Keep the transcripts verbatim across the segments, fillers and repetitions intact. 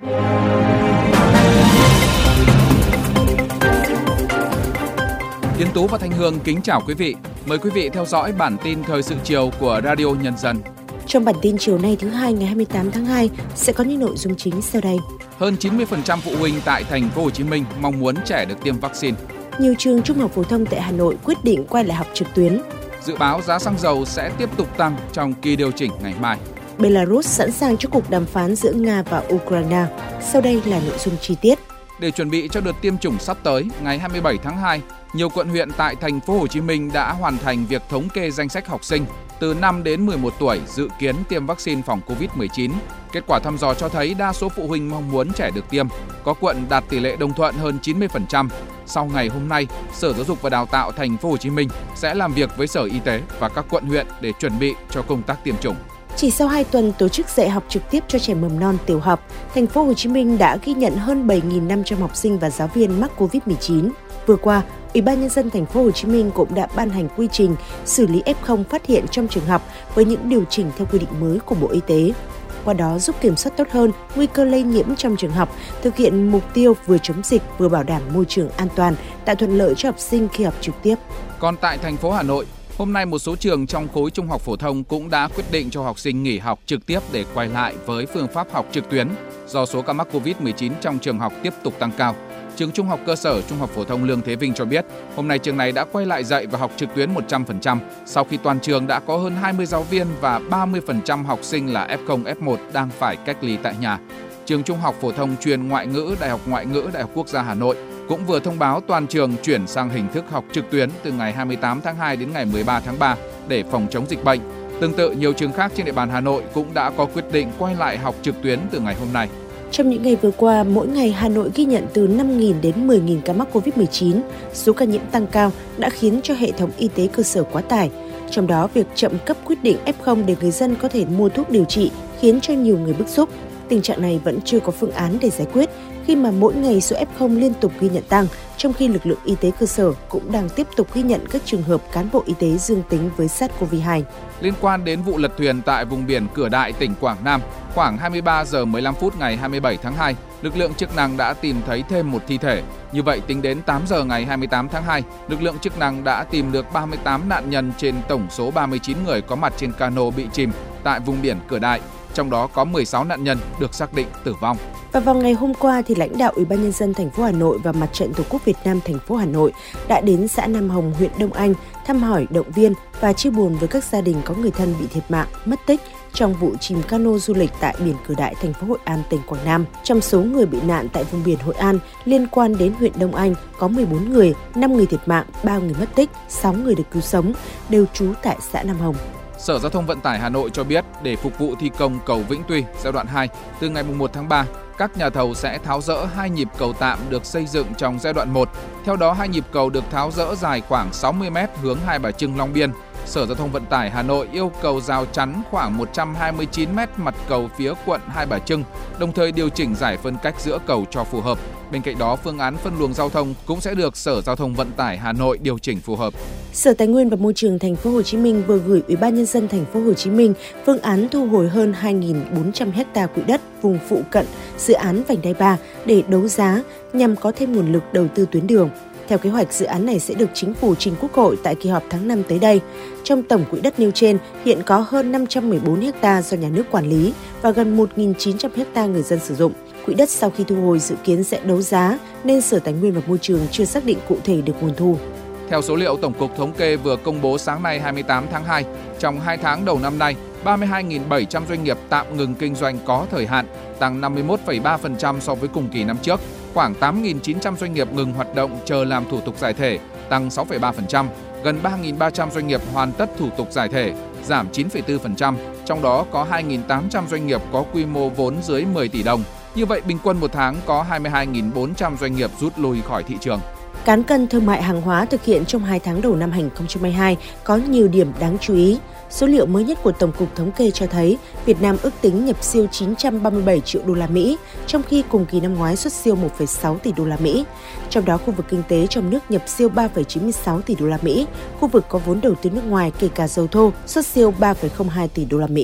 Tiến Tú và Thanh Hương kính chào quý vị. Mời quý vị theo dõi bản tin thời sự chiều của Radio Nhân dân. Trong bản tin chiều nay thứ hai ngày hai mươi tám tháng hai sẽ có những nội dung chính sau đây. Hơn chín mươi phần trăm phụ huynh tại thành phố Hồ Chí Minh mong muốn trẻ được tiêm vaccine. Nhiều trường trung học phổ thông tại Hà Nội quyết định quay lại học trực tuyến. Dự báo giá xăng dầu sẽ tiếp tục tăng trong kỳ điều chỉnh ngày mai. Belarus sẵn sàng cho cuộc đàm phán giữa Nga và Ukraine. Sau đây là nội dung chi tiết. Để chuẩn bị cho đợt tiêm chủng sắp tới, ngày hai mươi bảy tháng hai, nhiều quận huyện tại thành phố Hồ Chí Minh đã hoàn thành việc thống kê danh sách học sinh từ năm đến mười một tuổi dự kiến tiêm vaccine phòng covid mười chín. Kết quả thăm dò cho thấy đa số phụ huynh mong muốn trẻ được tiêm, có quận đạt tỷ lệ đồng thuận hơn chín mươi phần trăm. Sau ngày hôm nay, Sở Giáo dục và Đào tạo thành phố Hồ Chí Minh sẽ làm việc với Sở Y tế và các quận huyện để chuẩn bị cho công tác tiêm chủng. Chỉ sau hai tuần tổ chức dạy học trực tiếp cho trẻ mầm non tiểu học, thành phố Hồ Chí Minh đã ghi nhận hơn bảy nghìn năm trăm học sinh và giáo viên mắc covid mười chín. Vừa qua, Ủy ban Nhân dân thành phố Hồ Chí Minh cũng đã ban hành quy trình xử lý ép không phát hiện trong trường học với những điều chỉnh theo quy định mới của Bộ Y tế. Qua đó giúp kiểm soát tốt hơn nguy cơ lây nhiễm trong trường học, thực hiện mục tiêu vừa chống dịch vừa bảo đảm môi trường an toàn, tạo thuận lợi cho học sinh khi học trực tiếp. Còn tại thành phố Hà Nội, hôm nay một số trường trong khối trung học phổ thông cũng đã quyết định cho học sinh nghỉ học trực tiếp để quay lại với phương pháp học trực tuyến do số ca mắc covid mười chín trong trường học tiếp tục tăng cao. Trường Trung học cơ sở Trung học phổ thông Lương Thế Vinh cho biết, hôm nay trường này đã quay lại dạy và học trực tuyến một trăm phần trăm sau khi toàn trường đã có hơn hai mươi giáo viên và ba mươi phần trăm học sinh là ép không, ép một đang phải cách ly tại nhà. Trường Trung học phổ thông chuyên ngoại ngữ Đại học Ngoại ngữ Đại học Quốc gia Hà Nội cũng vừa thông báo toàn trường chuyển sang hình thức học trực tuyến từ ngày hai mươi tám tháng hai đến ngày mười ba tháng ba để phòng chống dịch bệnh. Tương tự, nhiều trường khác trên địa bàn Hà Nội cũng đã có quyết định quay lại học trực tuyến từ ngày hôm nay. Trong những ngày vừa qua, mỗi ngày Hà Nội ghi nhận từ năm nghìn đến mười nghìn ca mắc covid mười chín. Số ca nhiễm tăng cao đã khiến cho hệ thống y tế cơ sở quá tải. Trong đó, việc chậm cấp quyết định ép không để người dân có thể mua thuốc điều trị khiến cho nhiều người bức xúc. Tình trạng này vẫn chưa có phương án để giải quyết khi mà mỗi ngày số ép không liên tục ghi nhận tăng, trong khi lực lượng y tế cơ sở cũng đang tiếp tục ghi nhận các trường hợp cán bộ y tế dương tính với SARS-xê o vê hai. Liên quan đến vụ lật thuyền tại vùng biển Cửa Đại, tỉnh Quảng Nam, khoảng hai mươi ba giờ mười lăm phút ngày hai mươi bảy tháng hai, lực lượng chức năng đã tìm thấy thêm một thi thể. Như vậy, tính đến tám giờ ngày hai mươi tám tháng hai, lực lượng chức năng đã tìm được ba mươi tám nạn nhân trên tổng số ba mươi chín người có mặt trên cano bị chìm tại vùng biển Cửa Đại. Trong đó có mười sáu nạn nhân được xác định tử vong. Và vào ngày hôm qua thì lãnh đạo Ủy ban Nhân dân thành phố Hà Nội và Mặt trận Tổ quốc Việt Nam thành phố Hà Nội đã đến xã Nam Hồng, huyện Đông Anh thăm hỏi, động viên và chia buồn với các gia đình có người thân bị thiệt mạng, mất tích trong vụ chìm cano du lịch tại biển Cửa Đại, thành phố Hội An, tỉnh Quảng Nam. Trong số người bị nạn tại vùng biển Hội An liên quan đến huyện Đông Anh có mười bốn người, năm người thiệt mạng, ba người mất tích, sáu người được cứu sống, đều trú tại xã Nam Hồng. Sở Giao thông Vận tải Hà Nội cho biết để phục vụ thi công cầu Vĩnh Tuy giai đoạn hai từ ngày mùng một tháng ba, các nhà thầu sẽ tháo dỡ hai nhịp cầu tạm được xây dựng trong giai đoạn một. Theo đó, hai nhịp cầu được tháo dỡ dài khoảng sáu mươi mét hướng Hai Bà Trưng, Long Biên. Sở Giao thông Vận tải Hà Nội yêu cầu rào chắn khoảng một trăm hai mươi chín mét mặt cầu phía quận Hai Bà Trưng, đồng thời điều chỉnh giải phân cách giữa cầu cho phù hợp. Bên cạnh đó, phương án phân luồng giao thông cũng sẽ được Sở Giao thông Vận tải Hà Nội điều chỉnh phù hợp. Sở Tài nguyên và Môi trường thành phố Hồ Chí Minh vừa gửi Ủy ban Nhân dân thành phố Hồ Chí Minh phương án thu hồi hơn hai nghìn bốn trăm ha quỹ đất vùng phụ cận dự án vành đai ba để đấu giá nhằm có thêm nguồn lực đầu tư tuyến đường. Theo kế hoạch, dự án này sẽ được Chính phủ trình Quốc hội tại kỳ họp tháng năm tới đây. Trong tổng quỹ đất nêu trên, hiện có hơn năm trăm mười bốn ha do nhà nước quản lý và gần một nghìn chín trăm ha người dân sử dụng. Quỹ đất sau khi thu hồi dự kiến sẽ đấu giá, nên Sở Tài nguyên và Môi trường chưa xác định cụ thể được nguồn thu. Theo số liệu Tổng cục Thống kê vừa công bố sáng nay hai mươi tám tháng hai, trong hai tháng đầu năm nay, ba mươi hai nghìn bảy trăm doanh nghiệp tạm ngừng kinh doanh có thời hạn, tăng năm mươi mốt phẩy ba phần trăm so với cùng kỳ năm trước. Khoảng tám nghìn chín trăm doanh nghiệp ngừng hoạt động chờ làm thủ tục giải thể, tăng sáu phẩy ba phần trăm. Gần ba nghìn ba trăm doanh nghiệp hoàn tất thủ tục giải thể, giảm chín phẩy bốn phần trăm. Trong đó có hai nghìn tám trăm doanh nghiệp có quy mô vốn dưới mười tỷ đồng. Như vậy, bình quân một tháng có hai mươi hai nghìn bốn trăm doanh nghiệp rút lui khỏi thị trường. Cán cân thương mại hàng hóa thực hiện trong hai tháng đầu năm hai nghìn không trăm hai mươi hai có nhiều điểm đáng chú ý. Số liệu mới nhất của Tổng cục Thống kê cho thấy Việt Nam ước tính nhập siêu chín trăm ba mươi bảy triệu đô la Mỹ, trong khi cùng kỳ năm ngoái xuất siêu một phẩy sáu tỷ đô la Mỹ. Trong đó, khu vực kinh tế trong nước nhập siêu ba phẩy chín mươi sáu tỷ đô la Mỹ, khu vực có vốn đầu tư nước ngoài kể cả dầu thô xuất siêu ba phẩy không hai tỷ đô la Mỹ.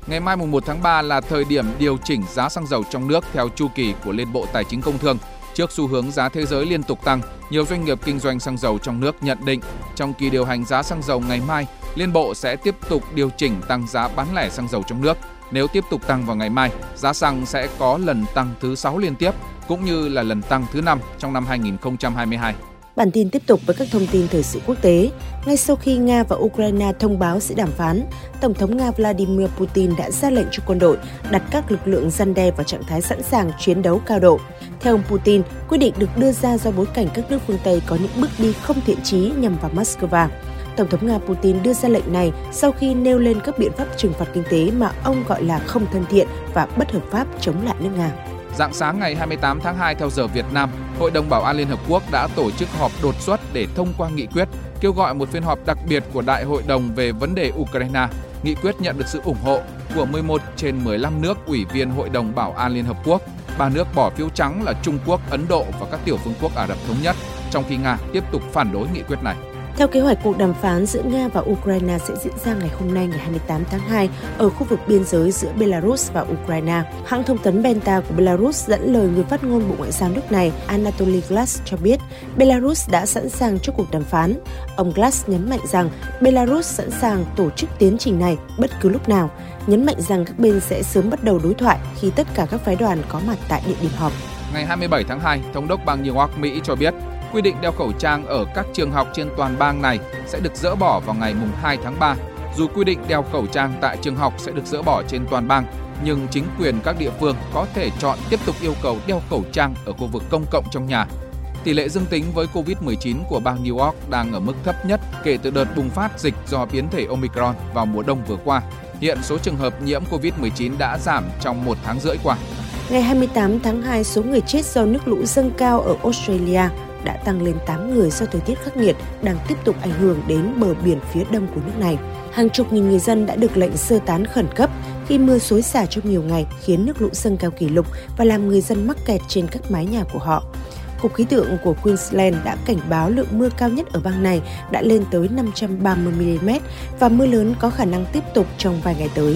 Ngày mai mùng một tháng ba là thời điểm điều chỉnh giá xăng dầu trong nước theo chu kỳ của Liên Bộ Tài chính Công Thương. Trước xu hướng giá thế giới liên tục tăng, nhiều doanh nghiệp kinh doanh xăng dầu trong nước nhận định trong kỳ điều hành giá xăng dầu ngày mai, Liên Bộ sẽ tiếp tục điều chỉnh tăng giá bán lẻ xăng dầu trong nước. Nếu tiếp tục tăng vào ngày mai, giá xăng sẽ có lần tăng thứ sáu liên tiếp, cũng như là lần tăng thứ năm trong năm hai nghìn không trăm hai mươi hai. Bản tin tiếp tục với các thông tin thời sự quốc tế. Ngay sau khi Nga và Ukraine thông báo sẽ đàm phán, Tổng thống Nga Vladimir Putin đã ra lệnh cho quân đội đặt các lực lượng răn đe vào trạng thái sẵn sàng chiến đấu cao độ. Theo ông Putin, quyết định được đưa ra do bối cảnh các nước phương Tây có những bước đi không thiện chí nhằm vào Moscow. Tổng thống Nga Putin đưa ra lệnh này sau khi nêu lên các biện pháp trừng phạt kinh tế mà ông gọi là không thân thiện và bất hợp pháp chống lại nước Nga. Rạng sáng ngày hai mươi tám tháng hai theo giờ Việt Nam, Hội đồng Bảo an Liên Hợp Quốc đã tổ chức họp đột xuất để thông qua nghị quyết kêu gọi một phiên họp đặc biệt của Đại hội đồng về vấn đề Ukraine. Nghị quyết nhận được sự ủng hộ của mười một trên mười lăm nước ủy viên Hội đồng Bảo an Liên Hợp Quốc. Ba nước bỏ phiếu trắng là Trung Quốc, Ấn Độ và các tiểu vương quốc Ả Rập Thống Nhất, trong khi Nga tiếp tục phản đối nghị quyết này. Theo kế hoạch, cuộc đàm phán giữa Nga và Ukraine sẽ diễn ra ngày hôm nay ngày hai mươi tám tháng hai ở khu vực biên giới giữa Belarus và Ukraine. Hãng thông tấn Benta của Belarus dẫn lời người phát ngôn Bộ Ngoại giao nước này Anatoly Glass cho biết Belarus đã sẵn sàng cho cuộc đàm phán. Ông Glass nhấn mạnh rằng Belarus sẵn sàng tổ chức tiến trình này bất cứ lúc nào, nhấn mạnh rằng các bên sẽ sớm bắt đầu đối thoại khi tất cả các phái đoàn có mặt tại địa điểm họp. Ngày hai mươi bảy tháng hai, Thống đốc bang New York, Mỹ cho biết quy định đeo khẩu trang ở các trường học trên toàn bang này sẽ được dỡ bỏ vào ngày mùng hai tháng ba. Dù quy định đeo khẩu trang tại trường học sẽ được dỡ bỏ trên toàn bang, nhưng chính quyền các địa phương có thể chọn tiếp tục yêu cầu đeo khẩu trang ở khu vực công cộng trong nhà. Tỷ lệ dương tính với covid mười chín của bang New York đang ở mức thấp nhất kể từ đợt bùng phát dịch do biến thể Omicron vào mùa đông vừa qua. Hiện số trường hợp nhiễm covid mười chín đã giảm trong một tháng rưỡi qua. Ngày hai mươi tám tháng hai, số người chết do nước lũ dâng cao ở Australia đã tăng lên tám người do thời tiết khắc nghiệt đang tiếp tục ảnh hưởng đến bờ biển phía đông của nước này. Hàng chục nghìn người dân đã được lệnh sơ tán khẩn cấp khi mưa xối xả trong nhiều ngày khiến nước lũ dâng cao kỷ lục và làm người dân mắc kẹt trên các mái nhà của họ. Cục khí tượng của Queensland đã cảnh báo lượng mưa cao nhất ở bang này đã lên tới năm trăm ba mươi mi-li-mét và mưa lớn có khả năng tiếp tục trong vài ngày tới.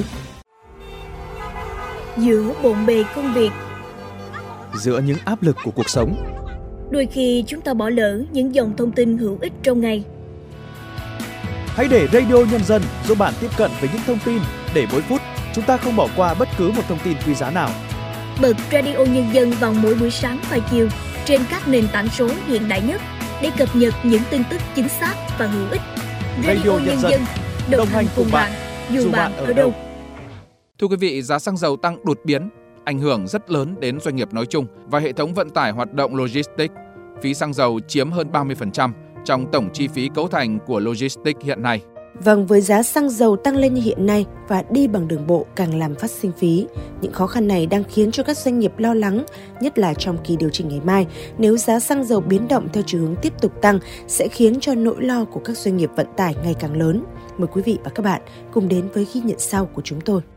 Giữa bộn bề công việc, giữa những áp lực của cuộc sống, đôi khi chúng ta bỏ lỡ những dòng thông tin hữu ích trong ngày. Hãy để Radio Nhân dân giúp bạn tiếp cận với những thông tin để mỗi phút chúng ta không bỏ qua bất cứ một thông tin quý giá nào. Bật Radio Nhân dân vào mỗi buổi sáng và chiều trên các nền tảng số hiện đại nhất để cập nhật những tin tức chính xác và hữu ích. Radio, Radio Nhân dân đồng, đồng hành cùng bạn, dù, dù bạn ở đâu. Thưa quý vị, giá xăng dầu tăng đột biến, ảnh hưởng rất lớn đến doanh nghiệp nói chung và hệ thống vận tải hoạt động logistics. Phí xăng dầu chiếm hơn ba mươi phần trăm trong tổng chi phí cấu thành của logistics hiện nay. Vâng, với giá xăng dầu tăng lên như hiện nay và đi bằng đường bộ càng làm phát sinh phí, những khó khăn này đang khiến cho các doanh nghiệp lo lắng, nhất là trong kỳ điều chỉnh ngày mai. Nếu giá xăng dầu biến động theo chiều hướng tiếp tục tăng, sẽ khiến cho nỗi lo của các doanh nghiệp vận tải ngày càng lớn. Mời quý vị và các bạn cùng đến với ghi nhận sau của chúng tôi.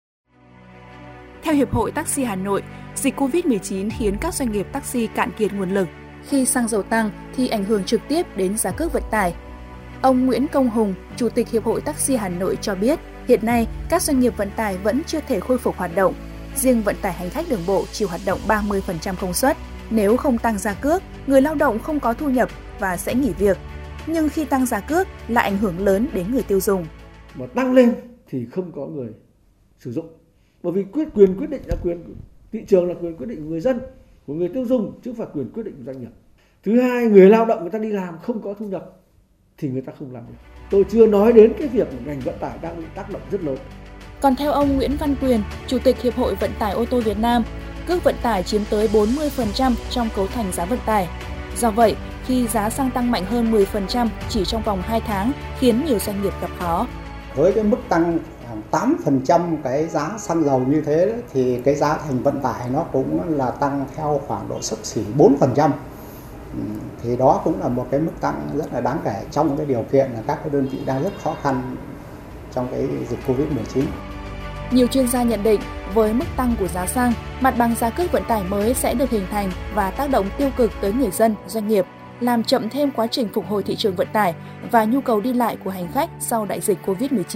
Theo Hiệp hội Taxi Hà Nội, dịch covid mười chín khiến các doanh nghiệp taxi cạn kiệt nguồn lực. Khi xăng dầu tăng thì ảnh hưởng trực tiếp đến giá cước vận tải. Ông Nguyễn Công Hùng, Chủ tịch Hiệp hội Taxi Hà Nội cho biết, hiện nay các doanh nghiệp vận tải vẫn chưa thể khôi phục hoạt động. Riêng vận tải hành khách đường bộ chỉ hoạt động ba mươi phần trăm công suất. Nếu không tăng giá cước, người lao động không có thu nhập và sẽ nghỉ việc. Nhưng khi tăng giá cước là ảnh hưởng lớn đến người tiêu dùng. Mà tăng lên thì không có người sử dụng. Bởi vì quyết quyền quyết định là quyền thị trường, là quyền quyết định của người dân, của người tiêu dùng, chứ không phải quyền quyết định của doanh nghiệp. Thứ hai, người lao động người ta đi làm không có thu nhập thì người ta không làm được. Tôi chưa nói đến cái việc ngành vận tải đang bị tác động rất lớn. Còn theo ông Nguyễn Văn Quyền, Chủ tịch Hiệp hội Vận tải ô tô Việt Nam, cước vận tải chiếm tới bốn mươi phần trăm trong cấu thành giá vận tải. Do vậy, khi giá xăng tăng mạnh hơn mười phần trăm chỉ trong vòng hai tháng khiến nhiều doanh nghiệp gặp khó. Với cái mức tăng tám phần trăm cái giá xăng dầu như thế đấy, thì cái giá thành vận tải nó cũng là tăng theo khoảng độ xấp xỉ bốn phần trăm. Thì đó cũng là một cái mức tăng rất là đáng kể trong cái điều kiện là các cái đơn vị đang rất khó khăn trong cái dịch covid mười chín. Nhiều chuyên gia nhận định với mức tăng của giá xăng, mặt bằng giá cước vận tải mới sẽ được hình thành và tác động tiêu cực tới người dân, doanh nghiệp, làm chậm thêm quá trình phục hồi thị trường vận tải và nhu cầu đi lại của hành khách sau đại dịch covid mười chín.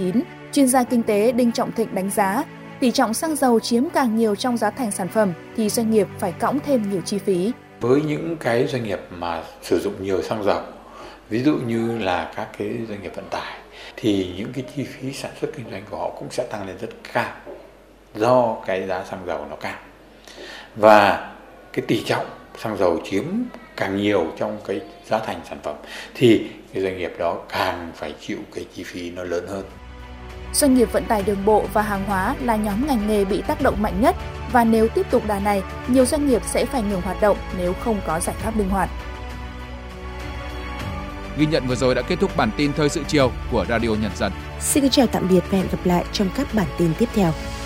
Chuyên gia kinh tế Đinh Trọng Thịnh đánh giá, tỷ trọng xăng dầu chiếm càng nhiều trong giá thành sản phẩm thì doanh nghiệp phải cõng thêm nhiều chi phí. Với những cái doanh nghiệp mà sử dụng nhiều xăng dầu, ví dụ như là các cái doanh nghiệp vận tải, thì những cái chi phí sản xuất kinh doanh của họ cũng sẽ tăng lên rất cao do cái giá xăng dầu nó cao. Và cái tỷ trọng xăng dầu chiếm càng nhiều trong cái giá thành sản phẩm thì cái doanh nghiệp đó càng phải chịu cái chi phí nó lớn hơn. Doanh nghiệp vận tải đường bộ và hàng hóa là nhóm ngành nghề bị tác động mạnh nhất và nếu tiếp tục đà này, nhiều doanh nghiệp sẽ phải ngừng hoạt động nếu không có giải pháp linh hoạt. Ghi nhận vừa rồi đã kết thúc bản tin Thời sự chiều của Radio Nhân dân. Xin chào tạm biệt và hẹn gặp lại trong các bản tin tiếp theo.